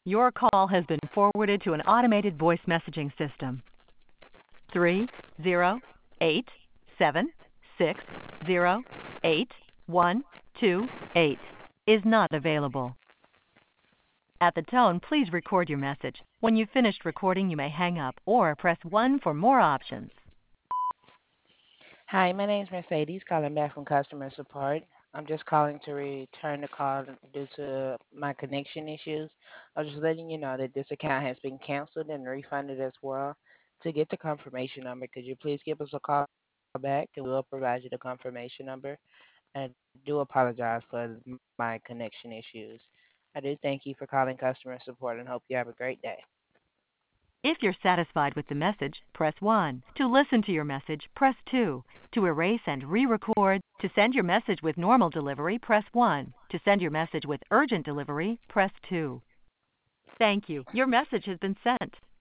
Your call has been forwarded to an automated voice messaging system. 30876081228 is not available. At the tone, please record your message. When you've finished recording, you may hang up or press 1 for more options. Hi, my name is Mercedes, calling back from customer support. I'm just calling to return the call due to my connection issues. I was just letting you know that this account has been canceled and refunded as well. To get the confirmation number, could you please give us a call back and we'll provide you the confirmation number? I do apologize for my connection issues. I do thank you for calling customer support and hope you have a great day. If you're satisfied with the message, press 1. To listen to your message, press 2. To erase and re-record, to send your message with normal delivery, press 1. To send your message with urgent delivery, press 2. Thank you. Your message has been sent.